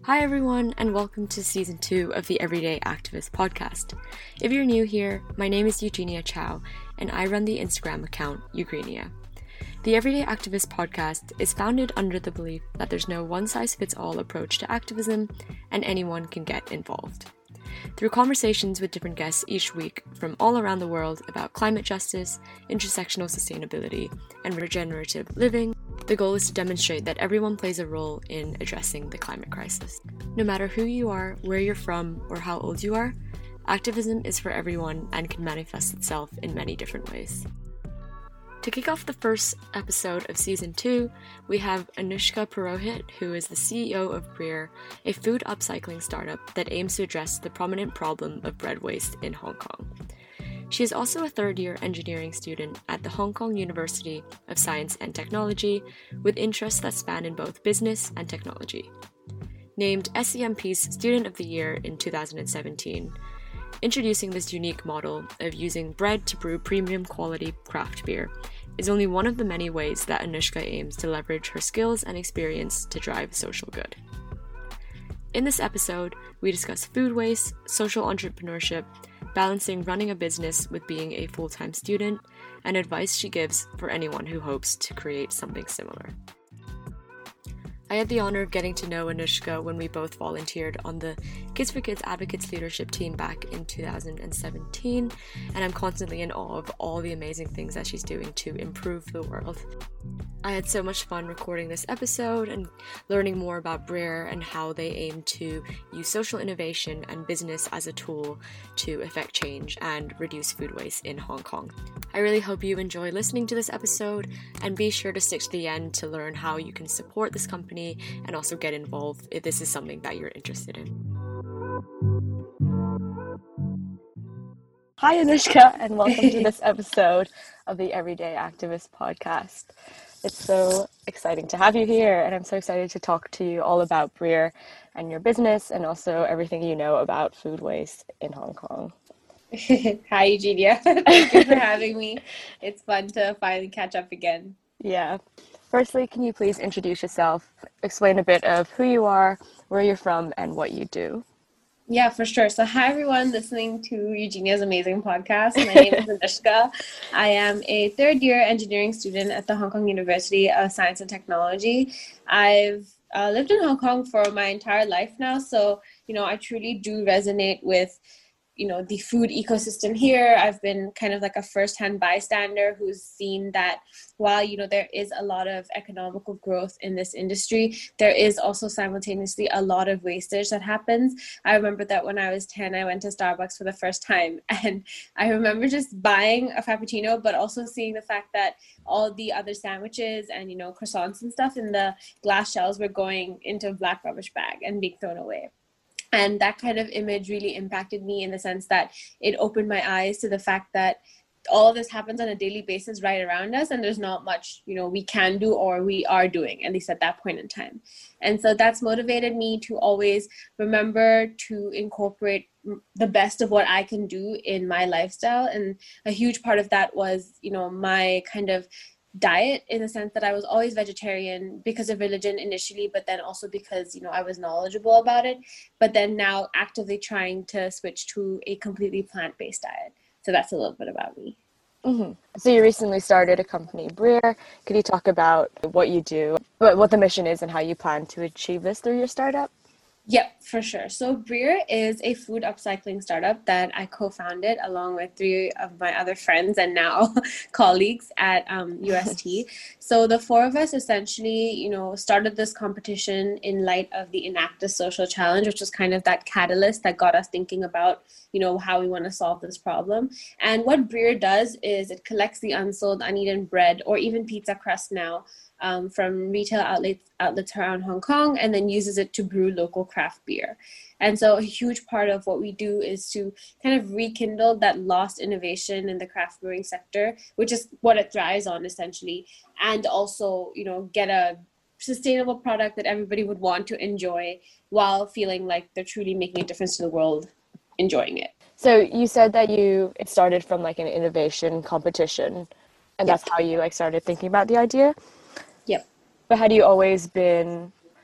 Hi everyone, and welcome to Season 2 of the Everyday Activist podcast. If you're new here, my name is Eugenia Chow, and I run the Instagram account Eugenia. The Everyday Activist podcast is founded under the belief that there's no one-size-fits-all approach to activism, and anyone can get involved. Through conversations with different guests each week from all around the world about climate justice, intersectional sustainability, and regenerative living, the goal is to demonstrate that everyone plays a role in addressing the climate crisis. No matter who you are, where you're from, or how old you are, activism is for everyone and can manifest itself in many different ways. To kick off the first episode of Season 2, we have Anushka Purohit, who is the CEO of Breer, a food upcycling startup that aims to address the prominent problem of bread waste in Hong Kong. She is also a third-year engineering student at the Hong Kong University of Science and Technology, with interests that span in both business and technology. Named SCMP's Student of the Year in 2017, introducing this unique model of using bread to brew premium quality craft beer is only one of the many ways that Anushka aims to leverage her skills and experience to drive social good. In this episode, we discuss food waste, social entrepreneurship, balancing running a business with being a full-time student, and advice she gives for anyone who hopes to create something similar. I had the honor of getting to know Anushka when we both volunteered on the Kids for Kids Advocates leadership team back in 2017, and I'm constantly in awe of all the amazing things that she's doing to improve the world. I had so much fun recording this episode and learning more about Breer and how they aim to use social innovation and business as a tool to effect change and reduce food waste in Hong Kong. I really hope you enjoy listening to this episode, and be sure to stick to the end to learn how you can support this company and also get involved if this is something that you're interested in. Hi Anushka, and welcome to this episode of the Everyday Activist podcast. It's so exciting to have you here, and I'm so excited to talk to you all about Breer and your business, and also everything you know about food waste in Hong Kong. Hi, Eugenia. Thank you for having me. It's fun to finally catch up again. Yeah. Firstly, can you please introduce yourself, explain a bit of who you are, where you're from, and what you do? Yeah, for sure. So hi, everyone listening to Eugenia's amazing podcast. My name is Anushka. I am a third-year engineering student at the Hong Kong University of Science and Technology. I've lived in Hong Kong for my entire life now, so, I truly do resonate with the food ecosystem here. I've been kind of like a first-hand bystander who's seen that while, there is a lot of economical growth in this industry, there is also simultaneously a lot of wastage that happens. I remember that when I was 10, I went to Starbucks for the first time, and I remember just buying a Frappuccino, but also seeing the fact that all the other sandwiches and, croissants and stuff in the glass shells were going into a black rubbish bag and being thrown away. And that kind of image really impacted me in the sense that it opened my eyes to the fact that all of this happens on a daily basis right around us, and there's not much, we can do or we are doing, at least at that point in time. And so that's motivated me to always remember to incorporate the best of what I can do in my lifestyle. And a huge part of that was, my kind of diet, in the sense that I was always vegetarian because of religion initially, but then also because I was knowledgeable about it, but then now actively trying to switch to a completely plant-based diet. So that's a little bit about me. Mm-hmm. So you recently started a company, Breer. Could you talk about what you do, what the mission is, and how you plan to achieve this through your startup? Yep, for sure. So Breer is a food upcycling startup that I co-founded along with 3 of my other friends and now colleagues at UST. So the 4 of us essentially, started this competition in light of the Enact a Social Challenge, which was kind of that catalyst that got us thinking about, how we want to solve this problem. And what Breer does is it collects the unsold, uneaten bread or even pizza crust now from retail outlets around Hong Kong, and then uses it to brew local craft beer. And so a huge part of what we do is to kind of rekindle that lost innovation in the craft brewing sector, which is what it thrives on essentially, and also, get a sustainable product that everybody would want to enjoy while feeling like they're truly making a difference to the world enjoying it. So you said that it started from like an innovation competition, and that's how you started thinking about the idea? Yep. But had you always been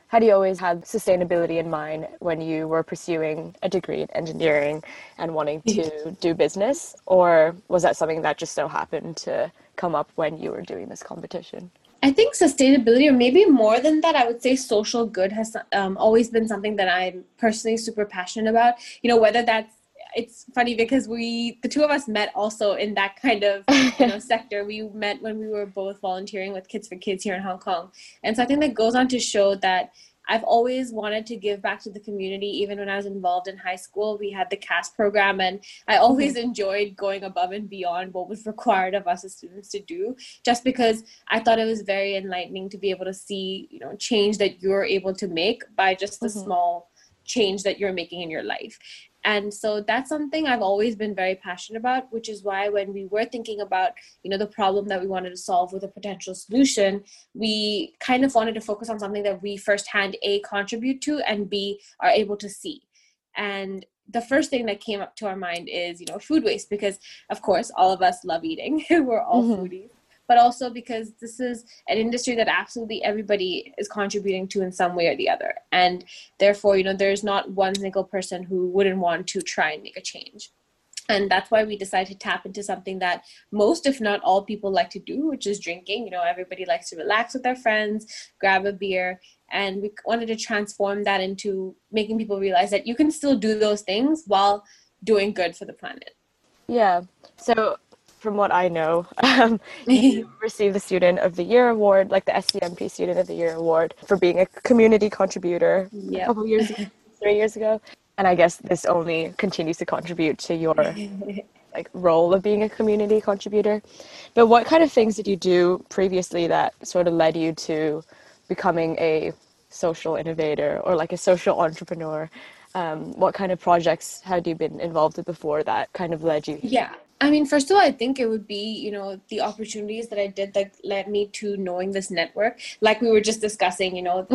Had you always had sustainability in mind when you were pursuing a degree in engineering and wanting to do business? Or was that something that just so happened to come up when you were doing this competition? I think sustainability, or maybe more than that, I would say social good has always been something that I'm personally super passionate about. Whether that's, it's funny because the two of us met also in that kind of, sector. We met when we were both volunteering with Kids for Kids here in Hong Kong. And so I think that goes on to show that I've always wanted to give back to the community. Even when I was involved in high school, we had the CAST program, and I always enjoyed going above and beyond what was required of us as students to do, just because I thought it was very enlightening to be able to see, change that you're able to make by just the small change that you're making in your life. And so that's something I've always been very passionate about, which is why when we were thinking about, the problem that we wanted to solve with a potential solution, we kind of wanted to focus on something that we firsthand, A, contribute to, and B, are able to see. And the first thing that came up to our mind is, food waste, because of course, all of us love eating. We're all foodies. But also because this is an industry that absolutely everybody is contributing to in some way or the other. And therefore, there's not one single person who wouldn't want to try and make a change. And that's why we decided to tap into something that most, if not all, people like to do, which is drinking. Everybody likes to relax with their friends, grab a beer. And we wanted to transform that into making people realize that you can still do those things while doing good for the planet. Yeah. So from what I know, you received the Student of the Year award, like the SCMP Student of the Year award, for being a community contributor a couple years ago, 3 years ago. And I guess this only continues to contribute to your role of being a community contributor. But what kind of things did you do previously that sort of led you to becoming a social innovator or like a social entrepreneur? What kind of projects had you been involved in before that kind of led you? Yeah. I mean, first of all, I think it would be, the opportunities that I did that led me to knowing this network. Like we were just discussing,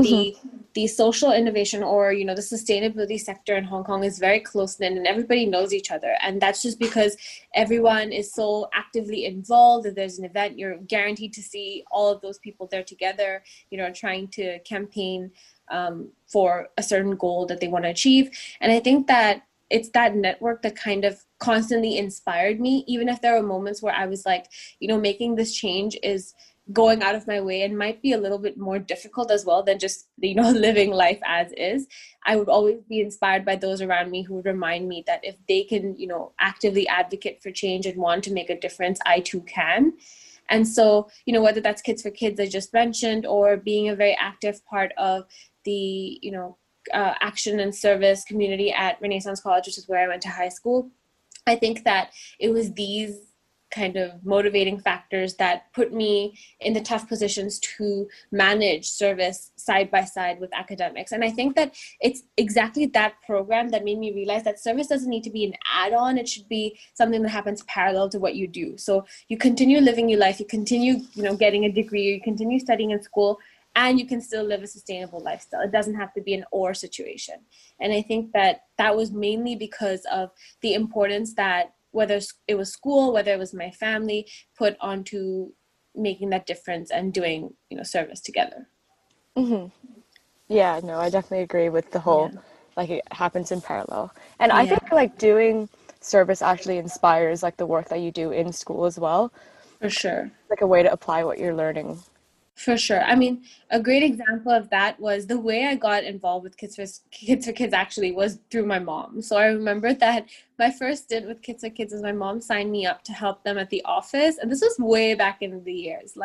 the social innovation or, the sustainability sector in Hong Kong is very close-knit and everybody knows each other. And that's just because everyone is so actively involved. If there's an event, you're guaranteed to see all of those people there together, trying to campaign for a certain goal that they want to achieve. And I think that it's that network that kind of constantly inspired me, even if there were moments where I was like, making this change is going out of my way and might be a little bit more difficult as well than just, living life as is. I would always be inspired by those around me who would remind me that if they can, actively advocate for change and want to make a difference, I too can. And so, whether that's Kids for Kids I just mentioned, or being a very active part of the, action and service community at Renaissance College, which is where I went to high school. I think that it was these kind of motivating factors that put me in the tough positions to manage service side by side with academics. And I think that it's exactly that program that made me realize that service doesn't need to be an add-on. It should be something that happens parallel to what you do. So you continue living your life, you continue, getting a degree, you continue studying in school, and you can still live a sustainable lifestyle. It doesn't have to be an or situation. And I think that was mainly because of the importance that whether it was school, whether it was my family, put onto making that difference and doing, service together. Mm-hmm. Yeah, no, I definitely agree with the whole, it happens in parallel. And I think doing service actually inspires the work that you do in school as well. For sure. Like a way to apply what you're learning. For sure. I mean, a great example of that was the way I got involved with Kids for Kids actually was through my mom. So I remember that my first stint with Kids for Kids was my mom signed me up to help them at the office. And this was way back in the years,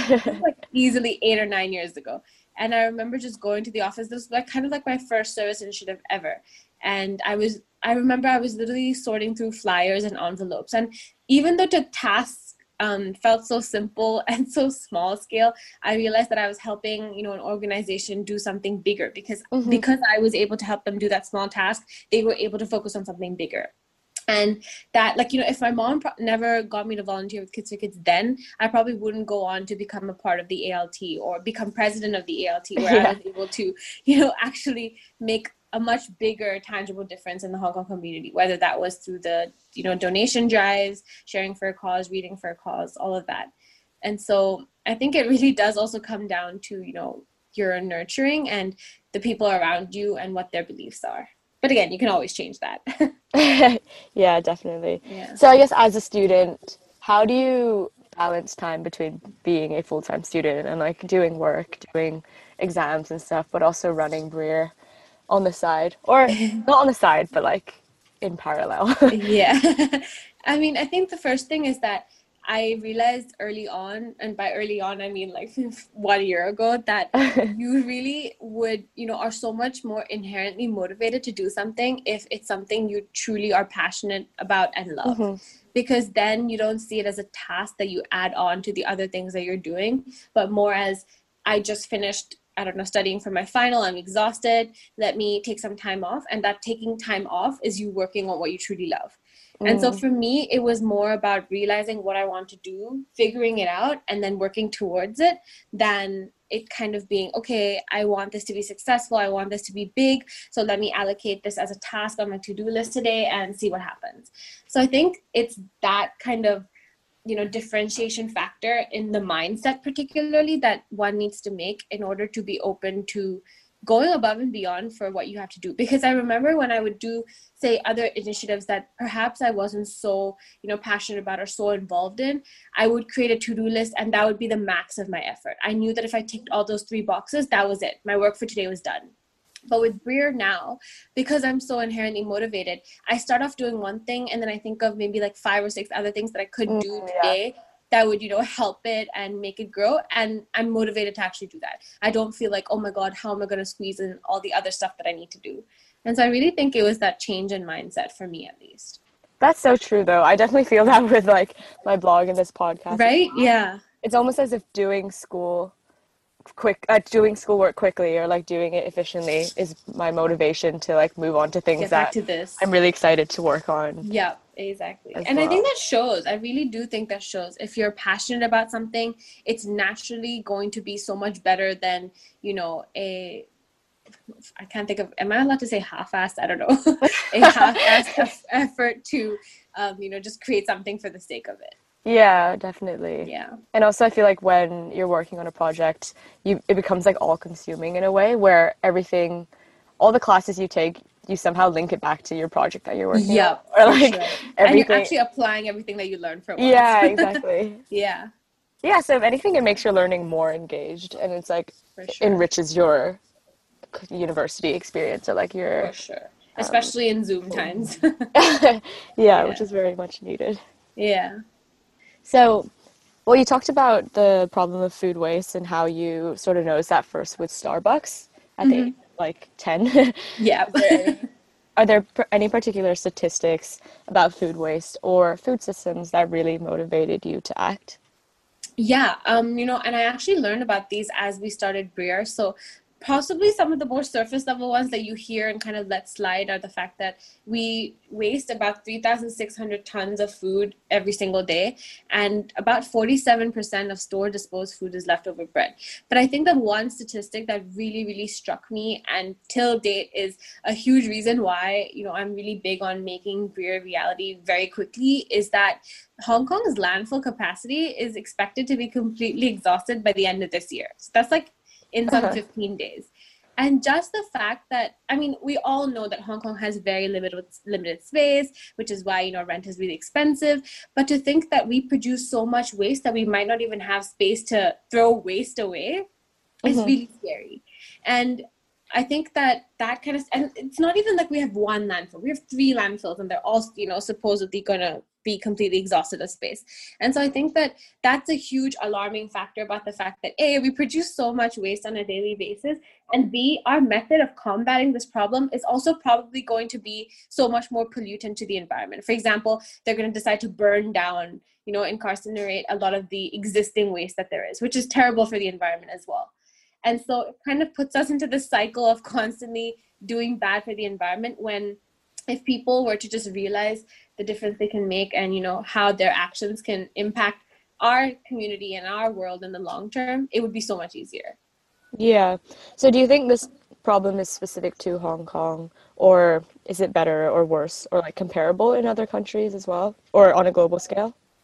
easily 8 or 9 years ago. And I remember just going to the office. This was kind of my first service initiative ever. And I remember I was literally sorting through flyers and envelopes. And even though the tasks felt so simple and so small scale, I realized that I was helping, an organization do something bigger because I was able to help them do that small task, they were able to focus on something bigger. And that, if my mom never got me to volunteer with Kids for Kids then, I probably wouldn't go on to become a part of the ALT or become president of the ALT, where I was able to, actually make a much bigger tangible difference in the Hong Kong community, whether that was through the, donation drives, sharing for a cause, reading for a cause, all of that. And so I think it really does also come down to, your nurturing and the people around you and what their beliefs are. But again, you can always change that. Yeah, definitely. Yeah. So I guess as a student, how do you balance time between being a full-time student and like doing work, doing exams and stuff, but also running Breer on the side? Or not on the side, but like in parallel. Yeah. I mean, I think the first thing is that I realized early on, and by early on, I mean like 1 year ago, that you really would, are so much more inherently motivated to do something if it's something you truly are passionate about and love. hmm Because then you don't see it as a task that you add on to the other things that you're doing, but more as, I just finished, I don't know, studying for my final, I'm exhausted, let me take some time off. And that taking time off is you working on what you truly love. And so for me, it was more about realizing what I want to do, figuring it out, and then working towards it, than it kind of being, okay, I want this to be successful, I want this to be big, so let me allocate this as a task on my to-do list today and see what happens. So I think it's that kind of, differentiation factor in the mindset, particularly, that one needs to make in order to be open to going above and beyond for what you have to do. Because I remember when I would do, say, other initiatives that perhaps I wasn't so, passionate about or so involved in, I would create a to-do list and that would be the max of my effort. I knew that if I ticked all those 3 boxes, that was it. My work for today was done. But with Breer now, because I'm so inherently motivated, I start off doing one thing and then I think of maybe like 5 or 6 other things that I could do today that would, help it and make it grow. And I'm motivated to actually do that. I don't feel like, oh my God, how am I going to squeeze in all the other stuff that I need to do? And so I really think it was that change in mindset for me, at least. That's so true, though. I definitely feel that with like my blog and this podcast. Right? Yeah. It's almost as if doing schoolwork quickly or like doing it efficiently is my motivation to like move on to things Get back that to this. I'm really excited to work on. Yeah, exactly. as And I well. think that shows. I really do think that shows. If you're passionate about something, it's naturally going to be so much better than, I can't think of, am I allowed to say half-assed? I don't know. A half-assed effort to, just create something for the sake of it. Yeah, definitely. Yeah. And also I feel like when you're working on a project, it becomes like all consuming in a way where all the classes you take, you somehow link it back to your project that you're working on. Or like sure. everything. And you're actually applying everything that you learned for once. Yeah, exactly. Yeah. Yeah, so if anything, it makes your learning more engaged and it's like For sure. enriches your university experience or like your For sure. Especially in Zoom times. yeah, which is very much needed. Yeah. So, well, you talked about the problem of food waste and how you sort of noticed that first with Starbucks at the age of like 10. Yeah. Are there any particular statistics about food waste or food systems that really motivated you to act? Yeah, and I actually learned about these as we started Breer. So possibly some of the more surface level ones that you hear and kind of let slide are the fact that we waste about 3,600 tons of food every single day, and about 47% of store disposed food is leftover bread. But I think that one statistic that really, really struck me and till date is a huge reason why, I'm really big on making Breer reality very quickly is that Hong Kong's landfill capacity is expected to be completely exhausted by the end of this year. So that's like in some 15 days. And just the fact that, we all know that Hong Kong has very limited space, which is why, rent is really expensive. But to think that we produce so much waste that we might not even have space to throw waste away is really scary. And I think that kind of, and it's not even like we have one landfill. We have 3 landfills and they're all, supposedly going to be completely exhausted of space. And so I think that that's a huge alarming factor about the fact that A, we produce so much waste on a daily basis, and B, our method of combating this problem is also probably going to be so much more pollutant to the environment. For example, they're going to decide to burn down, incinerate a lot of the existing waste that there is, which is terrible for the environment as well. And so it kind of puts us into this cycle of constantly doing bad for the environment, when if people were to just realize the difference they can make and, how their actions can impact our community and our world in the long term, it would be so much easier. Yeah. So do you think this problem is specific to Hong Kong, or is it better or worse or like comparable in other countries as well, or on a global scale?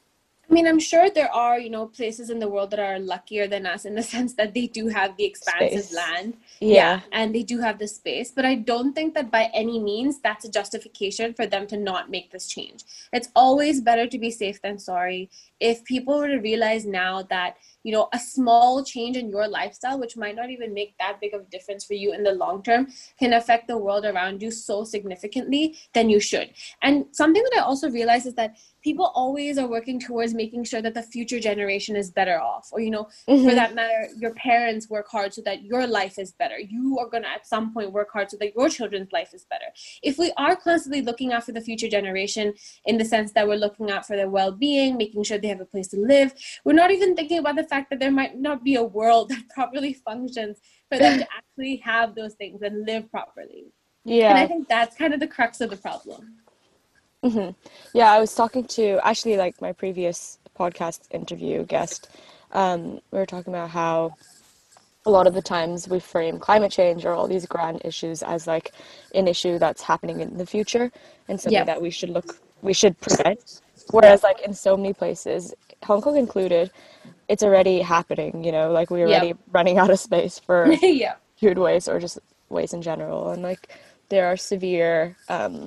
I mean, I'm sure there are, places in the world that are luckier than us in the sense that they do have the expansive Space. land. Yeah. And they do have the space. But I don't think that by any means that's a justification for them to not make this change. It's always better to be safe than sorry. If people were to realize now that, a small change in your lifestyle, which might not even make that big of a difference for you in the long term, can affect the world around you so significantly, then you should. And something that I also realize is that people always are working towards making sure that the future generation is better off, or for that matter, your parents work hard so that your life is better. You are going to at some point work hard so that your children's life is better. If we are constantly looking out for the future generation in the sense that we're looking out for their well-being, making sure they have a place to live, we're not even thinking about the fact that there might not be a world that properly functions for them to actually have those things and live properly. And I think that's kind of the crux of the problem. Yeah, I was talking to actually like my previous podcast interview guest. We were talking about how a lot of the times we frame climate change or all these grand issues as like an issue that's happening in the future and something that we should prevent. Whereas like in so many places, Hong Kong included, it's already happening, like we're already running out of space for food waste or just waste in general. And like there are severe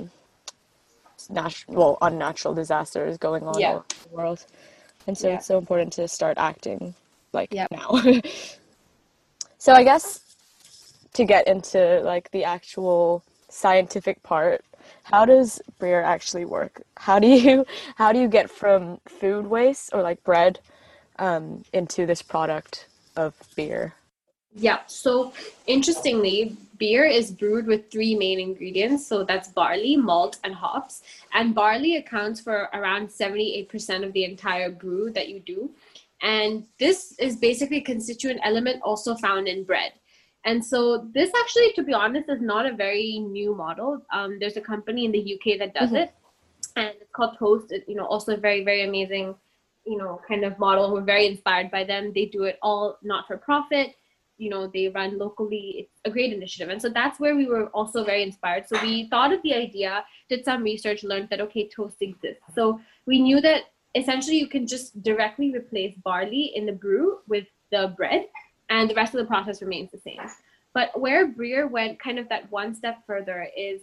unnatural disasters going on all over the world. And so it's so important to start acting like now. So I guess to get into like the actual scientific part, how does beer actually work? How do you get from food waste or like bread into this product of beer? Yeah, so interestingly, beer is brewed with three main ingredients. So that's barley, malt, and hops. And barley accounts for around 78% of the entire brew that you do. And this is basically a constituent element also found in bread. And so this actually, to be honest, is not a very new model. There's a company in the UK that does it, and it's called Toast. It, also a very, very amazing, kind of model. We're very inspired by them. They do it all not for profit. They run locally. It's a great initiative. And so that's where we were also very inspired. So we thought of the idea, did some research, learned that, okay, toast exists. So we knew that essentially you can just directly replace barley in the brew with the bread, and the rest of the process remains the same. But where Breer went kind of that one step further is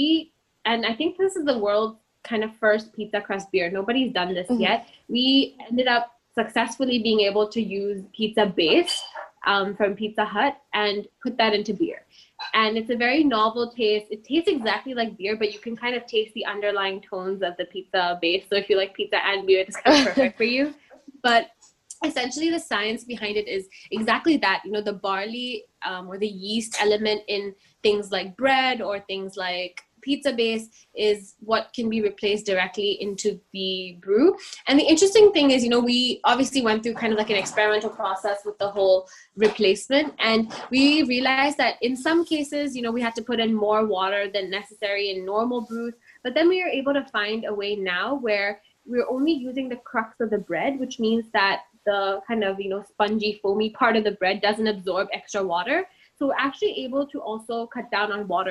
and I think this is the world's kind of first pizza crust beer. Nobody's done this yet. We ended up successfully being able to use pizza base from Pizza Hut and put that into beer. And it's a very novel taste. It tastes exactly like beer, but you can kind of taste the underlying tones of the pizza base. So if you like pizza and beer, it's kind of perfect for you. But essentially the science behind it is exactly that. The barley or the yeast element in things like bread or things like pizza base is what can be replaced directly into the brew. And the interesting thing is, we obviously went through kind of like an experimental process with the whole replacement, and we realized that in some cases, we had to put in more water than necessary in normal brews, but then we were able to find a way now where we're only using the crux of the bread, which means that the kind of, spongy, foamy part of the bread doesn't absorb extra water. So we're actually able to also cut down on water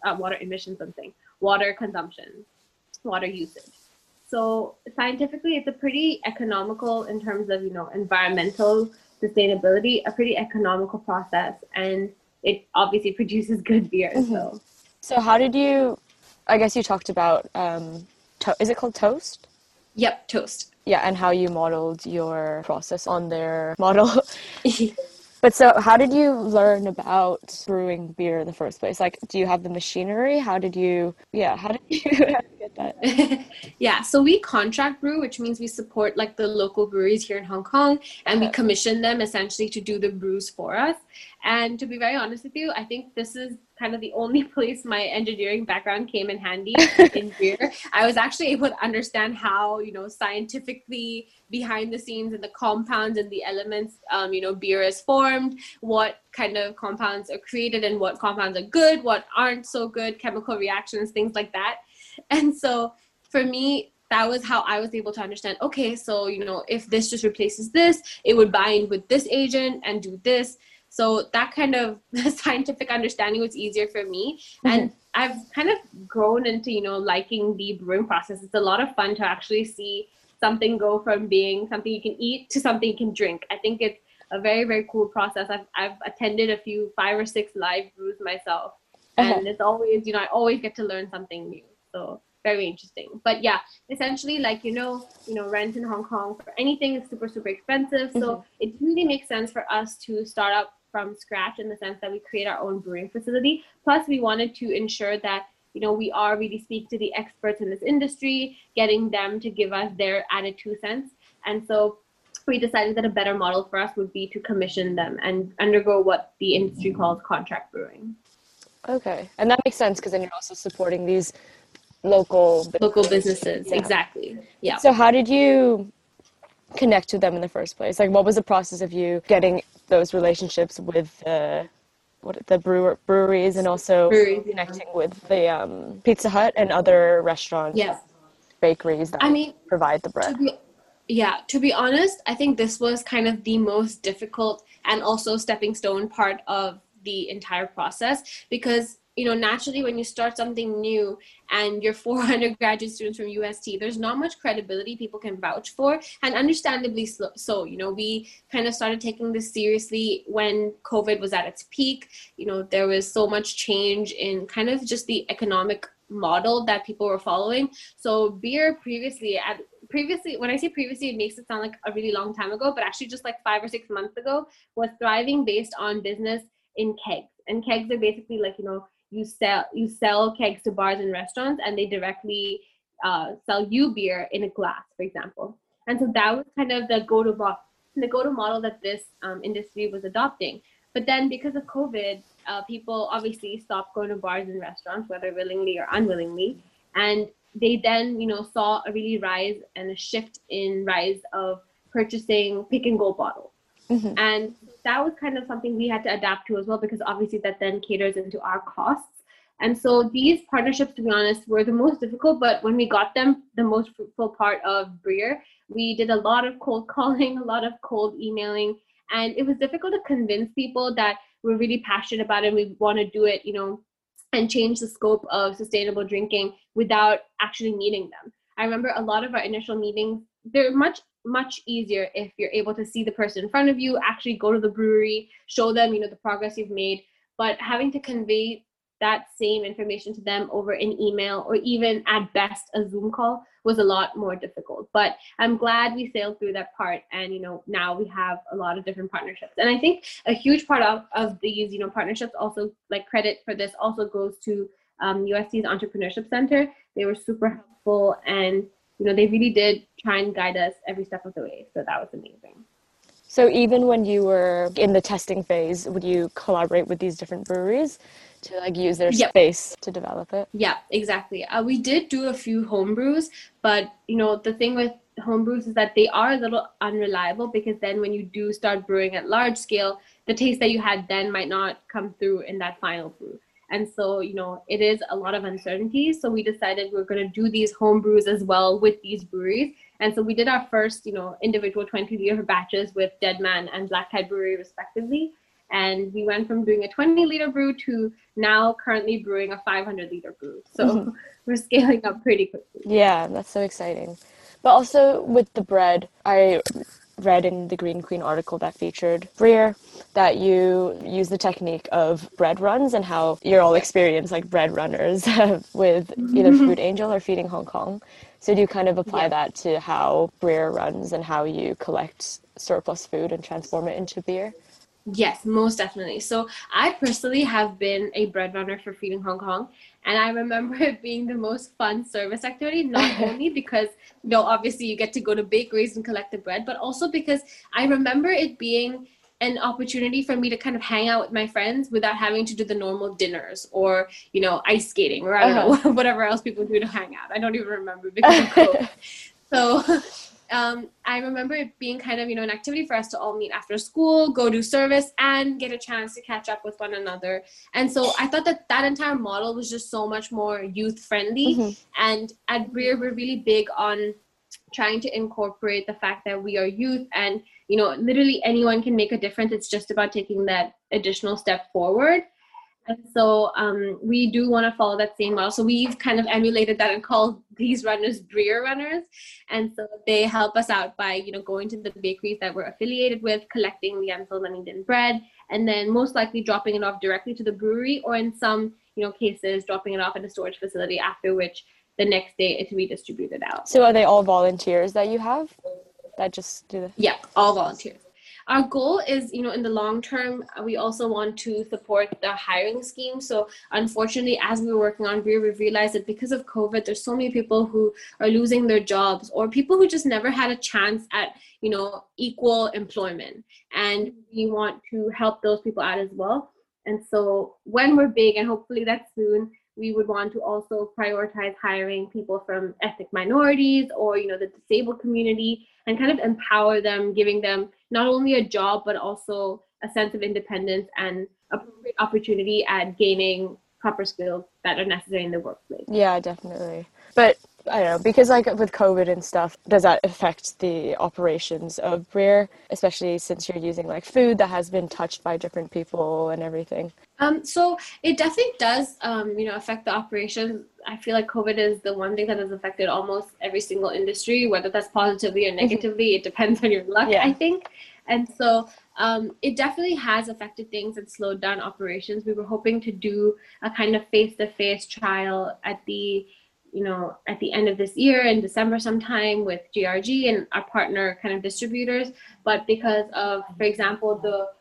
consumption, water usage. So scientifically, it's a pretty economical in terms of, environmental sustainability, a pretty economical process, and it obviously produces good beer. So how did you, I guess you talked about, is it called Toast? Yep, Toast. Yeah, and how you modeled your process on their model. But so how did you learn about brewing beer in the first place? Like, do you have the machinery? How did you get that? Yeah, so we contract brew, which means we support like the local breweries here in Hong Kong, and we commission them essentially to do the brews for us. And to be very honest with you, I think this is kind of the only place my engineering background came in handy in beer. I was actually able to understand how, scientifically behind the scenes and the compounds and the elements, beer is formed, what kind of compounds are created and what compounds are good, what aren't so good, chemical reactions, things like that. And so for me, that was how I was able to understand, okay, so, if this just replaces this, it would bind with this agent and do this. So that kind of scientific understanding was easier for me. And I've kind of grown into, liking the brewing process. It's a lot of fun to actually see something go from being something you can eat to something you can drink. I think it's a very, very cool process. I've attended a few 5 or 6 live brews myself, and it's always, I always get to learn something new. So very interesting. But yeah, essentially, like, rent in Hong Kong for anything is super, super expensive. So it really makes sense for us to start up from scratch in the sense that we create our own brewing facility. Plus, we wanted to ensure that, we are really speak to the experts in this industry, getting them to give us their added 2 cents. And so we decided that a better model for us would be to commission them and undergo what the industry calls contract brewing. Okay. And that makes sense because then you're also supporting these local businesses. Yeah. Exactly. Yeah. So how did you connect with them in the first place? Like, what was the process of you getting those relationships with the breweries and also connecting with the Pizza Hut and other restaurants, bakeries that provide the bread? To be honest, I think this was kind of the most difficult and also stepping stone part of the entire process, because naturally when you start something new and you're 400 graduate students from UST, there's not much credibility people can vouch for, and understandably so. We kind of started taking this seriously when COVID was at its peak. There was so much change in kind of just the economic model that people were following. So beer previously, when I say previously, it makes it sound like a really long time ago, but actually just like 5 or 6 months ago, was thriving based on business in kegs. And kegs are basically like, you sell kegs to bars and restaurants, and they directly sell you beer in a glass, for example. And so that was kind of the go-to model that this industry was adopting. But then because of COVID, people obviously stopped going to bars and restaurants, whether willingly or unwillingly. And they then, saw a really rise of purchasing pick and go bottles. And that was kind of something we had to adapt to as well, because obviously that then caters into our costs. And so these partnerships, to be honest, were the most difficult, but when we got them, the most fruitful part of Breer. We did a lot of cold calling, a lot of cold emailing, and it was difficult to convince people that we're really passionate about it and we want to do it, and change the scope of sustainable drinking without actually meeting them. I remember a lot of our initial meetings, they're much easier if you're able to see the person in front of you, actually go to the brewery, show them, the progress you've made. But having to convey that same information to them over an email or even at best a Zoom call was a lot more difficult. But I'm glad we sailed through that part, and now we have a lot of different partnerships. And I think a huge part of these partnerships, also like credit for this, also goes to UST's Entrepreneurship Center. They were super helpful, and they really did try and guide us every step of the way. So that was amazing. So even when you were in the testing phase, would you collaborate with these different breweries to use their space to develop it? Yeah, exactly. We did do a few home brews, but the thing with home brews is that they are a little unreliable, because then when you do start brewing at large scale, the taste that you had then might not come through in that final brew. And so, it is a lot of uncertainty. So we decided we were going to do these home brews as well with these breweries. And so we did our first, individual 20-liter batches with Deadman and Black Tide Brewery, respectively. And we went from doing a 20-liter brew to now currently brewing a 500-liter brew. So we're scaling up pretty quickly. Yeah, that's so exciting. But also with the bread, I read in the Green Queen article that featured Breer that you use the technique of bread runs, and how you're all experienced like bread runners with either Food Angel or Feeding Hong Kong. So do you kind of apply that to how Breer runs and how you collect surplus food and transform it into beer? Yes, most definitely. So I personally have been a bread runner for Feeding Hong Kong, and I remember it being the most fun service activity, not only because, obviously you get to go to bakeries and collect the bread, but also because I remember it being an opportunity for me to kind of hang out with my friends without having to do the normal dinners or, ice skating or I don't know, whatever else people do to hang out. I don't even remember because of COVID. So I remember it being kind of, an activity for us to all meet after school, go do service, and get a chance to catch up with one another. And so I thought that entire model was just so much more youth-friendly. And at Breer, we're really big on trying to incorporate the fact that we are youth and, literally anyone can make a difference. It's just about taking that additional step forward. And so we do want to follow that same model. So we've kind of emulated that and called these runners Breer runners. And so they help us out by, going to the bakeries that we're affiliated with, collecting the unsold Huntington bread, and then most likely dropping it off directly to the brewery, or in some, cases, dropping it off at a storage facility, after which the next day it's redistributed out. So are they all volunteers that you have that just do this? Yeah, all volunteers. Our goal is, in the long term, we also want to support the hiring scheme. So unfortunately, as we were working on Breer, we've realized that because of COVID, there's so many people who are losing their jobs, or people who just never had a chance at, equal employment. And we want to help those people out as well. And so when we're big, and hopefully that's soon, we would want to also prioritize hiring people from ethnic minorities, or, the disabled community, and kind of empower them, giving them not only a job, but also a sense of independence and appropriate opportunity at gaining proper skills that are necessary in the workplace. Yeah, definitely. But I don't know, because with COVID and stuff, does that affect the operations of Breer, especially since you're using food that has been touched by different people and everything? So it definitely does, affect the operations. I feel like COVID is the one thing that has affected almost every single industry, whether that's positively or negatively. It depends on your luck, I think. And so it definitely has affected things and slowed down operations. We were hoping to do a kind of face-to-face trial at the end of this year in December sometime with GRG and our partner kind of distributors. But because of, for example,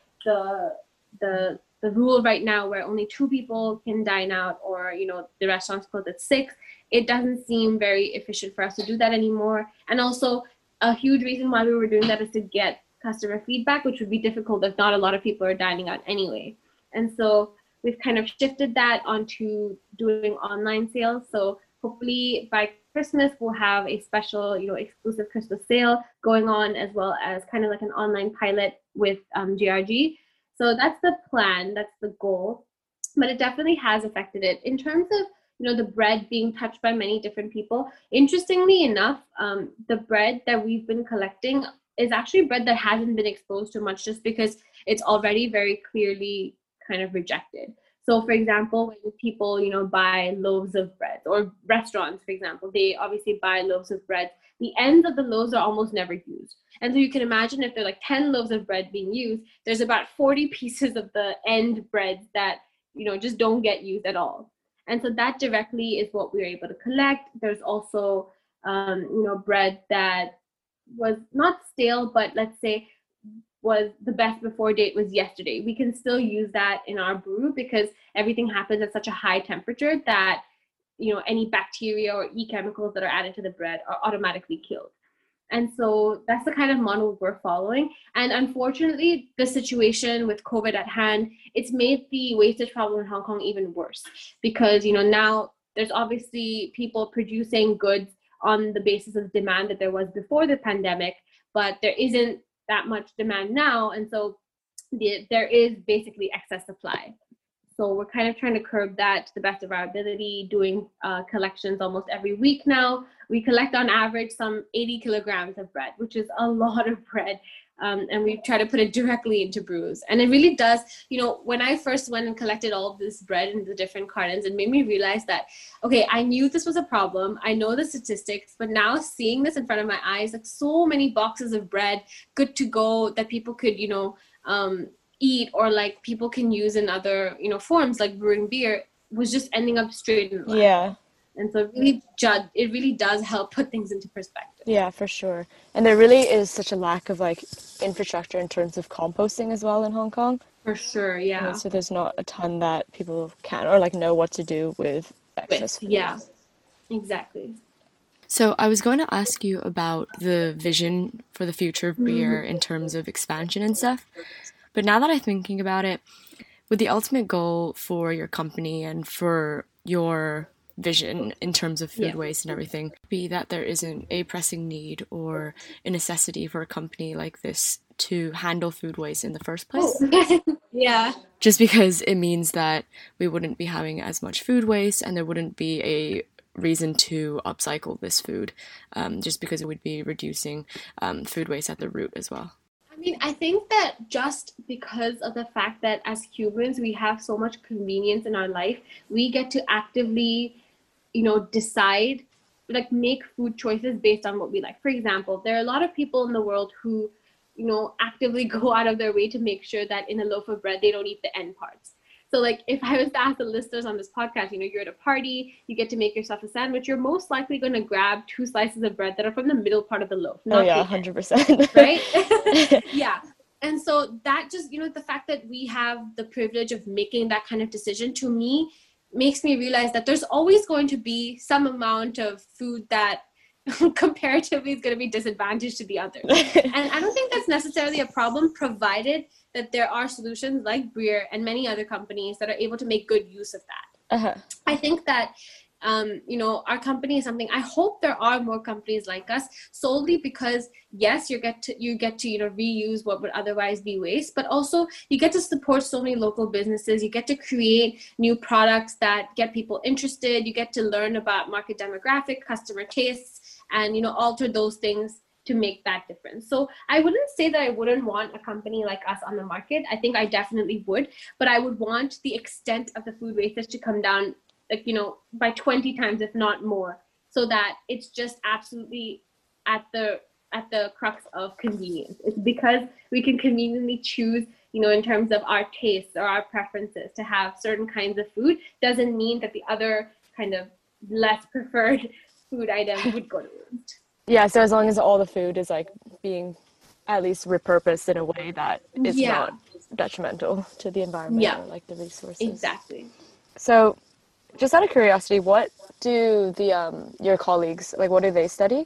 the rule right now where only 2 people can dine out, or, the restaurants close at 6, it doesn't seem very efficient for us to do that anymore. And also a huge reason why we were doing that is to get customer feedback, which would be difficult if not a lot of people are dining out anyway. And so we've kind of shifted that onto doing online sales. So hopefully by Christmas, we'll have a special, exclusive Christmas sale going on, as well as kind of like an online pilot with GRG. So that's the plan, that's the goal, but it definitely has affected it. In terms of, the bread being touched by many different people, interestingly enough, the bread that we've been collecting is actually bread that hasn't been exposed to much, just because it's already very clearly kind of rejected. So for example, when people, buy loaves of bread, or restaurants, for example, they obviously buy loaves of bread. The ends of the loaves are almost never used. And so you can imagine if there are 10 loaves of bread being used, there's about 40 pieces of the end breads that, just don't get used at all. And so that directly is what we were able to collect. There's also, bread that was not stale, but let's say was the best before date was yesterday. We can still use that in our brew because everything happens at such a high temperature that, any bacteria or chemicals that are added to the bread are automatically killed. And so that's the kind of model we're following. And unfortunately, the situation with COVID at hand, it's made the wastage problem in Hong Kong even worse, because, now there's obviously people producing goods on the basis of demand that there was before the pandemic, but there isn't that much demand now. And so there is basically excess supply. So we're kind of trying to curb that to the best of our ability, doing collections almost every week now. We collect on average some 80 kilograms of bread, which is a lot of bread. And we try to put it directly into brews. And it really does, when I first went and collected all of this bread in the different cartons, it made me realize that, okay, I knew this was a problem. I know the statistics, but now seeing this in front of my eyes, like so many boxes of bread, good to go, that people could, eat, or like people can use in other, forms like brewing beer, was just ending up straight in the line. Yeah. And so it really does help put things into perspective. Yeah, for sure. And there really is such a lack of infrastructure in terms of composting as well in Hong Kong. For sure, yeah. And so there's not a ton that people can or know what to do with excess food. Yeah, exactly. So I was going to ask you about the vision for the future of beer in terms of expansion and stuff. But now that I'm thinking about it, would the ultimate goal for your company and for your vision in terms of food waste and everything be that there isn't a pressing need or a necessity for a company like this to handle food waste in the first place? Yeah. Just because it means that we wouldn't be having as much food waste and there wouldn't be a reason to upcycle this food, just because it would be reducing food waste at the root as well. mean, I think that just because of the fact that as humans, we have so much convenience in our life, we get to actively, decide, like make food choices based on what we like. For example, there are a lot of people in the world who, actively go out of their way to make sure that in a loaf of bread, they don't eat the end parts. So like if I was to ask the listeners on this podcast, you're at a party, you get to make yourself a sandwich, you're most likely going to grab 2 slices of bread that are from the middle part of the loaf, not the 100%. end, right? Yeah. And so that just, the fact that we have the privilege of making that kind of decision, to me, makes me realize that there's always going to be some amount of food that comparatively is going to be disadvantaged to the others. And I don't think that's necessarily a problem, provided that there are solutions like Breer and many other companies that are able to make good use of that. I think that our company is something, I hope there are more companies like us, solely because yes, you get to reuse what would otherwise be waste, but also you get to support so many local businesses, you get to create new products that get people interested, you get to learn about market demographic, customer tastes, and alter those things to make that difference. So I wouldn't say that I wouldn't want a company like us on the market. I think I definitely would, but I would want the extent of the food wastage to come down, like, by 20 times, if not more, so that it's just absolutely at the crux of convenience. It's because we can conveniently choose, in terms of our tastes or our preferences to have certain kinds of food, doesn't mean that the other kind of less preferred food item would go to waste. Yeah, so as long as all the food is like being at least repurposed in a way that is not detrimental to the environment or like the resources. Exactly. So just out of curiosity, what do your colleagues, like, what do they study?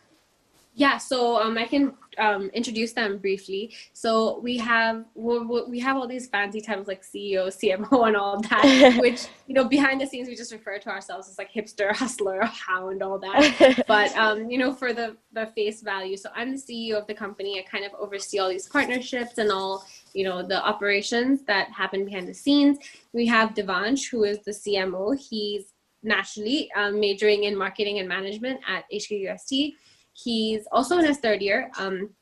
Yeah, so I can introduce them briefly. So we have all these fancy titles like CEO, CMO, and all that, which behind the scenes we just refer to ourselves as like hipster, hustler, hound, all that. But for the face value, so I'm the CEO of the company. I kind of oversee all these partnerships and all the operations that happen behind the scenes. We have Devansh, who is the CMO. He's nationally majoring in marketing and management at HKUST. He's also in his third year,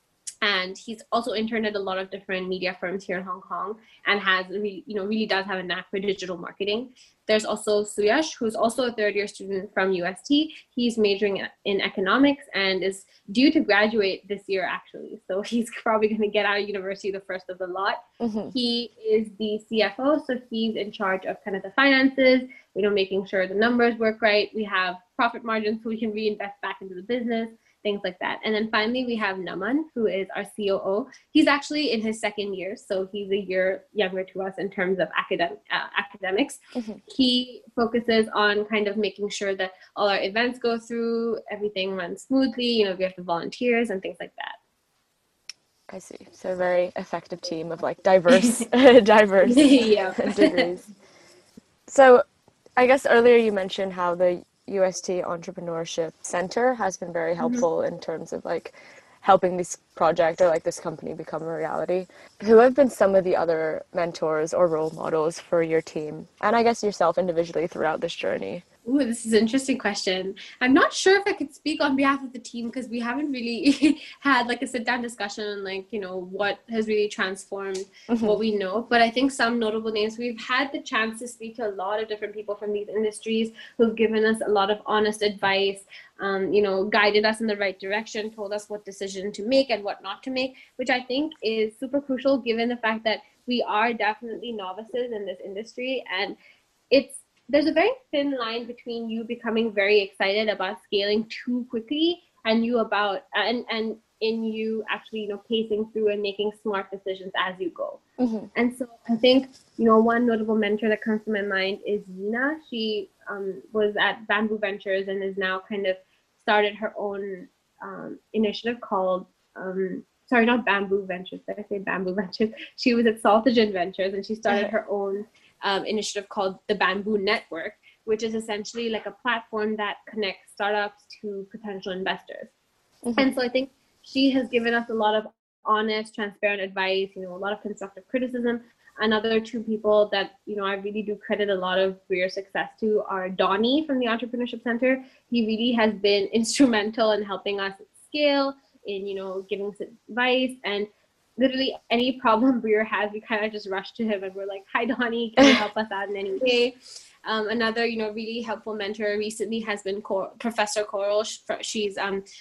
and he's also interned at a lot of different media firms here in Hong Kong, and has really does have a knack for digital marketing. There's also Suyash, who's also a third year student from UST. He's majoring in economics and is due to graduate this year, actually. So he's probably going to get out of university the first of the lot. Mm-hmm. He is the CFO, so he's in charge of kind of the finances, making sure the numbers work right. We have profit margins so we can reinvest back into the business, things like that. And then finally, we have Naman, who is our COO. He's actually in his second year, so he's a year younger to us in terms of academics. Mm-hmm. He focuses on kind of making sure that all our events go through, everything runs smoothly, we have the volunteers and things like that. I see. So a very effective team of like diverse degrees. So I guess earlier you mentioned how the UST Entrepreneurship Center has been very helpful in terms of like helping this project or like this company become a reality. Who have been some of the other mentors or role models for your team, and I guess yourself individually, throughout this journey? Ooh, this is an interesting question. I'm not sure if I could speak on behalf of the team because we haven't really had like a sit-down discussion on like, what has really transformed what we know. But I think some notable names, we've had the chance to speak to a lot of different people from these industries who've given us a lot of honest advice, guided us in the right direction, told us what decision to make and what not to make, which I think is super crucial given the fact that we are definitely novices in this industry. And there's a very thin line between you becoming very excited about scaling too quickly and you actually, pacing through and making smart decisions as you go. Mm-hmm. And so I think, one notable mentor that comes to my mind is Zina. She was at Bamboo Ventures and is now kind of started her own initiative called, not Bamboo Ventures, did I say Bamboo Ventures? She was at Saltagen Ventures and she started her own initiative called the Bamboo Network, which is essentially like a platform that connects startups to potential investors. Mm-hmm. And so I think she has given us a lot of honest, transparent advice, a lot of constructive criticism. Another two people that, I really do credit a lot of career success to are Donnie from the Entrepreneurship Center. He really has been instrumental in helping us scale, in, giving us advice. And literally any problem Breer has, we kind of just rush to him and we're like, hi, Donnie, can you help us out in any way? Another, really helpful mentor recently has been Professor Coral. She's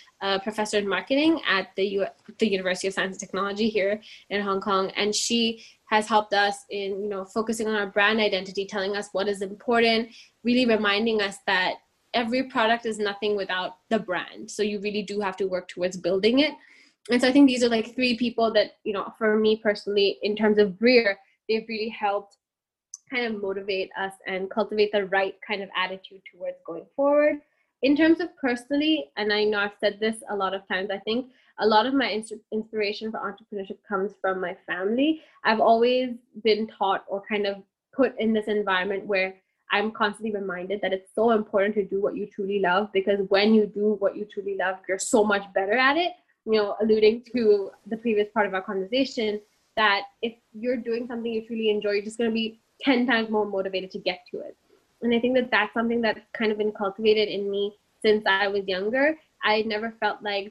a professor in marketing at the University of Science and Technology here in Hong Kong. And she has helped us in, focusing on our brand identity, telling us what is important, really reminding us that every product is nothing without the brand. So you really do have to work towards building it. And so I think these are like three people that, for me personally, in terms of Breer, they've really helped kind of motivate us and cultivate the right kind of attitude towards going forward. In terms of personally, and I know I've said this a lot of times, I think a lot of my inspiration for entrepreneurship comes from my family. I've always been taught or kind of put in this environment where I'm constantly reminded that it's so important to do what you truly love, because when you do what you truly love, you're so much better at it. Alluding to the previous part of our conversation, that if you're doing something you truly enjoy, you're just going to be 10 times more motivated to get to it. And I think that that's something that's kind of been cultivated in me since I was younger. I never felt like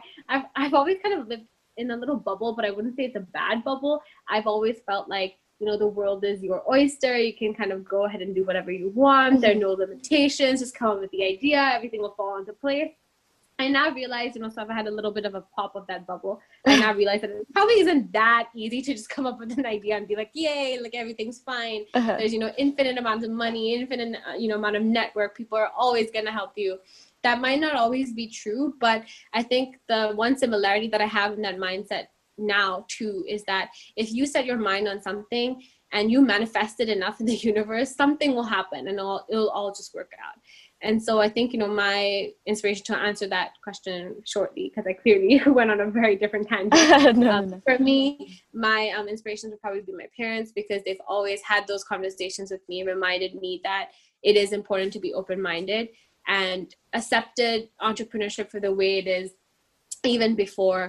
I've always kind of lived in a little bubble, but I wouldn't say it's a bad bubble. I've always felt like, the world is your oyster. You can kind of go ahead and do whatever you want. There are no limitations. Just come up with the idea. Everything will fall into place. I now realize, so I've had a little bit of a pop of that bubble. I now realize that it probably isn't that easy to just come up with an idea and be like, yay, like everything's fine. Uh-huh. There's, infinite amounts of money, infinite, amount of network. People are always going to help you. That might not always be true, but I think the one similarity that I have in that mindset now too is that if you set your mind on something and you manifest it enough in the universe, something will happen and it'll all just work out. And so I think, my inspiration to answer that question shortly, because I clearly went on a very different tangent. No. For me, my inspirations would probably be my parents, because they've always had those conversations with me, reminded me that it is important to be open-minded, and accepted entrepreneurship for the way it is, even before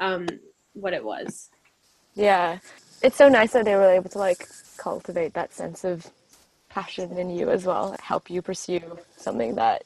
what it was. Yeah. It's so nice that they were able to cultivate that sense of passion in you as well, help you pursue something that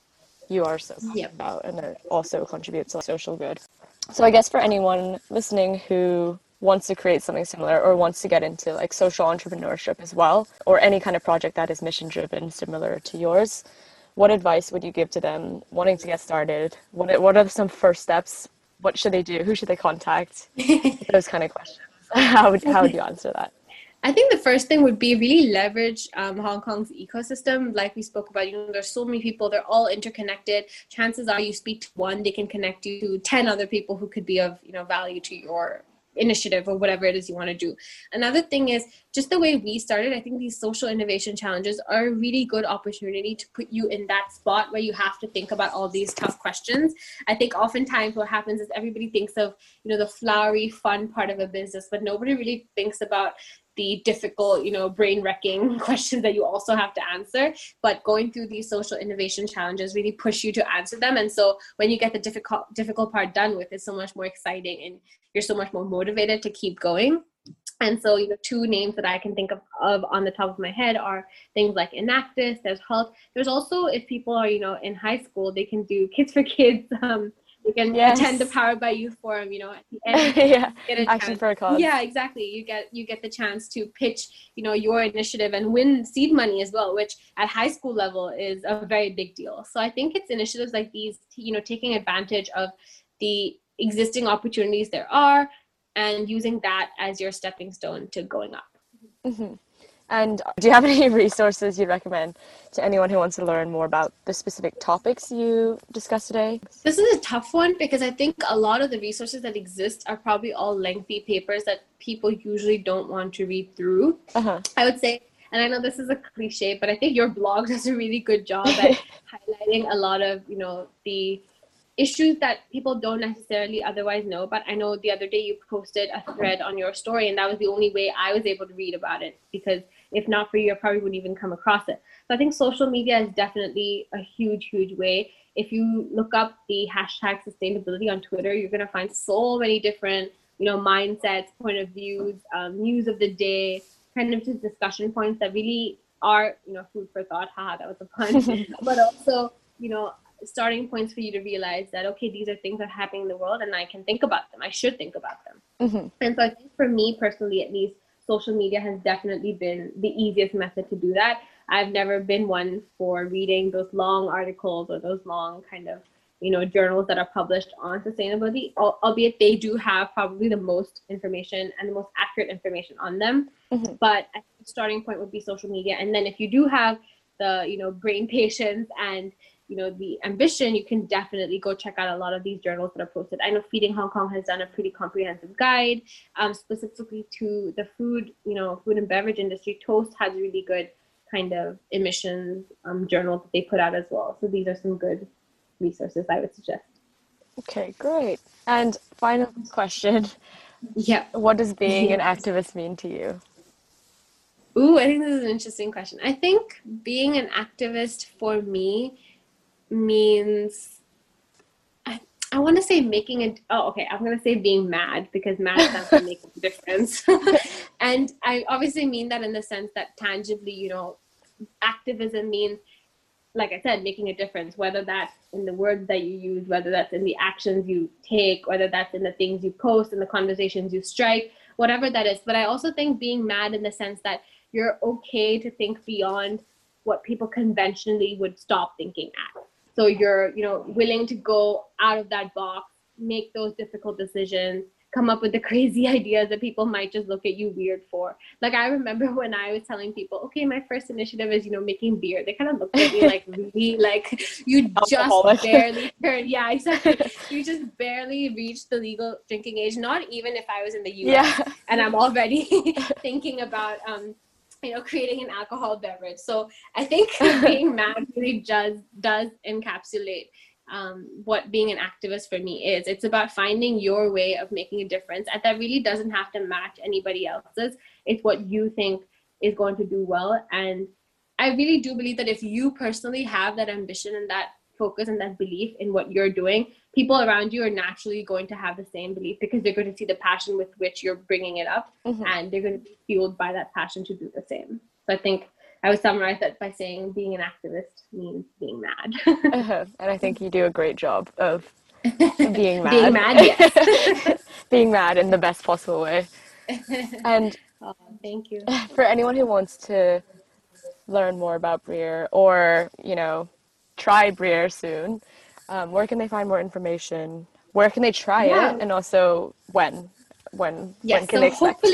you are so passionate about, and it also contributes to social good. So I guess for anyone listening who wants to create something similar or wants to get into social entrepreneurship as well, or any kind of project that is mission driven similar to yours, what advice would you give to them wanting to get started? What are some first steps? What should they do? Who should they contact? Those kind of questions. How would you answer that? I think the first thing would be really leverage Hong Kong's ecosystem. Like we spoke about, there's so many people, they're all interconnected. Chances are you speak to one, they can connect you to 10 other people who could be of, value to your initiative or whatever it is you want to do. Another thing is just the way we started. I think these social innovation challenges are a really good opportunity to put you in that spot where you have to think about all these tough questions. I think oftentimes what happens is everybody thinks of, the flowery, fun part of a business, but nobody really thinks about the difficult, brain-wrecking questions that you also have to answer. But going through these social innovation challenges really push you to answer them. And so when you get the difficult part done with, it's so much more exciting and you're so much more motivated to keep going. And so, two names that I can think of on the top of my head are things like Enactus, there's Hulk. There's also, if people are, in high school, they can do Kids for Kids. You can attend the Powered by Youth Forum, at the end. Action for a cause. Yeah, exactly. You get the chance to pitch, your initiative and win seed money as well, which at high school level is a very big deal. So I think it's initiatives like these, taking advantage of the existing opportunities there are and using that as your stepping stone to going up. Mm-hmm. And do you have any resources you'd recommend to anyone who wants to learn more about the specific topics you discussed today? This is a tough one because I think a lot of the resources that exist are probably all lengthy papers that people usually don't want to read through. Uh-huh. I would say, and I know this is a cliche, but I think your blog does a really good job at highlighting a lot of, the issues that people don't necessarily otherwise know. But I know the other day you posted a thread on your story, and that was the only way I was able to read about it, because if not for you, I probably wouldn't even come across it. So I think social media is definitely a huge, huge way. If you look up the hashtag sustainability on Twitter, you're going to find so many different, mindsets, point of views, news of the day, kind of just discussion points that really are, food for thought. Haha, that was a pun. But also, starting points for you to realize that, okay, these are things that are happening in the world and I can think about them. I should think about them. And so I think for me personally, at least, social media has definitely been the easiest method to do that. I've never been one for reading those long articles or those long kind of, journals that are published on sustainability, albeit they do have probably the most information and the most accurate information on them. But I think the starting point would be social media. And then if you do have the, brain patience and, the ambition, you can definitely go check out a lot of these journals that are posted. I know Feeding Hong Kong has done a pretty comprehensive guide, specifically to the food and beverage industry. Toast has really good kind of emissions journals that they put out as well. So these are some good resources I would suggest. Okay, great. And final question. Yeah. What does being an activist mean to you? Ooh, I think this is an interesting question. I think being an activist for me means, I want to say I'm going to say being mad, because mad stands for making a difference. And I obviously mean that in the sense that tangibly, activism means, like I said, making a difference, whether that's in the words that you use, whether that's in the actions you take, whether that's in the things you post, in the conversations you strike, whatever that is. But I also think being mad in the sense that you're okay to think beyond what people conventionally would stop thinking at. So you're, willing to go out of that box, make those difficult decisions, come up with the crazy ideas that people might just look at you weird for. Like, I remember when I was telling people, okay, my first initiative is, making beer. They kind of looked at me like, really? Like, you just barely turned, yeah, exactly. You just barely reached the legal drinking age. Not even if I was in the US and I'm already thinking about, creating an alcohol beverage. So I think being mad really does encapsulate what being an activist for me is. It's about finding your way of making a difference, and that really doesn't have to match anybody else's. It's what you think is going to do well. And I really do believe that if you personally have that ambition and that focus and that belief in what you're doing, people around you are naturally going to have the same belief, because they're going to see the passion with which you're bringing it up, and they're going to be fueled by that passion to do the same. So I think I would summarize that by saying being an activist means being mad. And I think you do a great job of being mad. Being mad, yes. Being mad in the best possible way. And thank you. For anyone who wants to learn more about Breer, or, try Breer soon, where can they find more information? Where can they try it? And also when can they expect?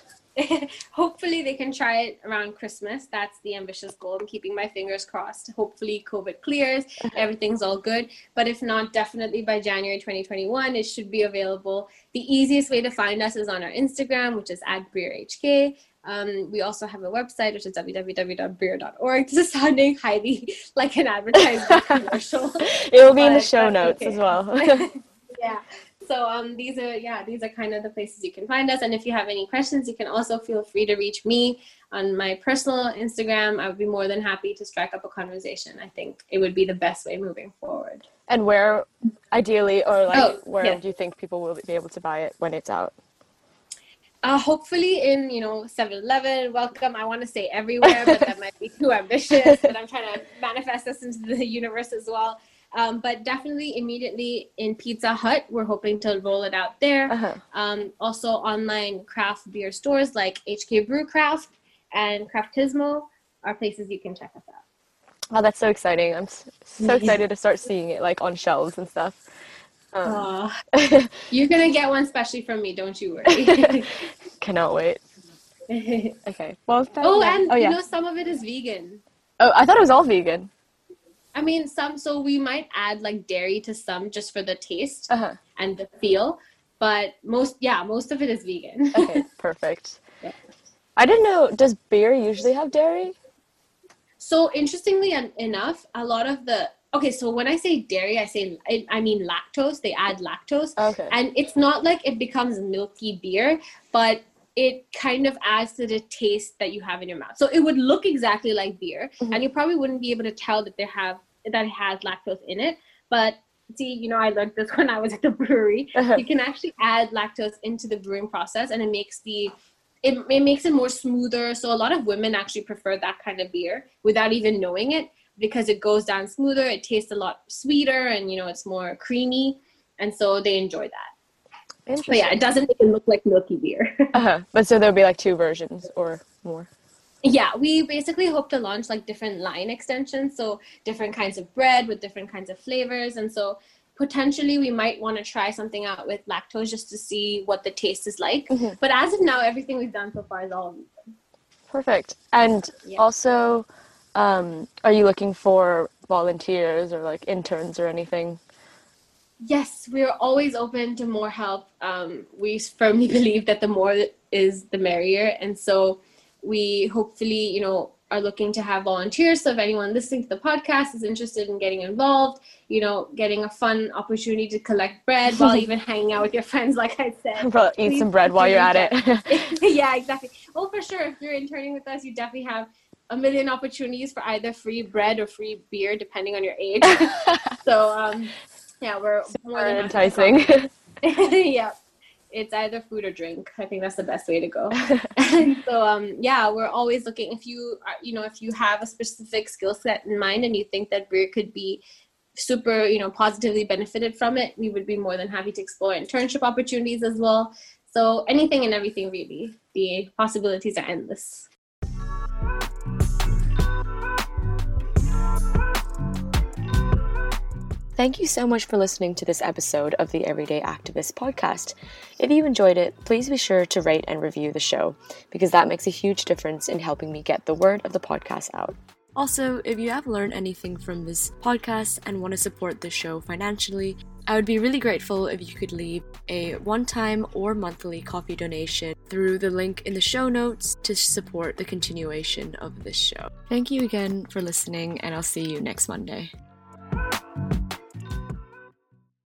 Hopefully they can try it around Christmas. That's the ambitious goal. I'm keeping my fingers crossed. Hopefully COVID clears, everything's all good. But if not, definitely by January 2021, it should be available. The easiest way to find us is on our Instagram, which is @BreerHK. We also have a website, which is www.breer.org. This is sounding highly like an advertisement commercial. It will be in the show notes as well. Yeah. So these are kind of the places you can find us. And if you have any questions, you can also feel free to reach me on my personal Instagram. I would be more than happy to strike up a conversation. I think it would be the best way moving forward. And where, ideally, or do you think people will be able to buy it when it's out? Hopefully in, 7-Eleven, Welcome. I want to say everywhere, but that might be too ambitious. But I'm trying to manifest this into the universe as well. But definitely immediately in Pizza Hut, we're hoping to roll it out there. Also online craft beer stores like HK Brewcraft and Craftismo are places you can check us out. Oh, that's so exciting. I'm so excited to start seeing it on shelves and stuff. You're going to get one especially from me, don't you worry. Cannot wait. Okay. Well, some of it is vegan. Oh, I thought it was all vegan. I mean, so we might add dairy to some just for the taste and the feel, but most of it is vegan. Okay, perfect. Yeah. I didn't know, does beer usually have dairy? So interestingly enough, a lot of so when I say dairy, I mean lactose. They add lactose. Okay. And it's not like it becomes milky beer, but it kind of adds to the taste that you have in your mouth. So it would look exactly like beer, and you probably wouldn't be able to tell that it has lactose in it. But see, I learned this when I was at the brewery. You can actually add lactose into the brewing process, and it makes it more smoother. So a lot of women actually prefer that kind of beer without even knowing it. because it goes down smoother, it tastes a lot sweeter, and it's more creamy, and so they enjoy that. Interesting. But yeah, it doesn't make it look like milky beer. But so there'll be like 2 versions or more. Yeah, we basically hope to launch like different line extensions, so different kinds of bread with different kinds of flavors, and so potentially we might want to try something out with lactose just to see what the taste is like. But as of now, everything we've done so far is all vegan. Perfect. And also, are you looking for volunteers or like interns or anything? Yes, we're always open to more help. We firmly believe that the more is the merrier, and so we hopefully, are looking to have volunteers. So if anyone listening to the podcast is interested in getting involved, getting a fun opportunity to collect bread while even hanging out with your friends, like I said. Eat some bread while you're at it. Yeah, exactly. Oh, for sure. If you're interning with us, you definitely have a million opportunities for either free bread or free beer, depending on your age. So, yeah, we're more than enticing. Yeah. It's either food or drink. I think that's the best way to go. And so, yeah, we're always looking. If you are, if you have a specific skill set in mind and you think that Breer could be super, positively benefited from it, we would be more than happy to explore internship opportunities as well. So anything and everything, really. The possibilities are endless. Thank you so much for listening to this episode of the Everyday Activist podcast. If you enjoyed it, please be sure to rate and review the show, because that makes a huge difference in helping me get the word of the podcast out. Also, if you have learned anything from this podcast and want to support the show financially, I would be really grateful if you could leave a one-time or monthly coffee donation through the link in the show notes to support the continuation of this show. Thank you again for listening, and I'll see you next Monday.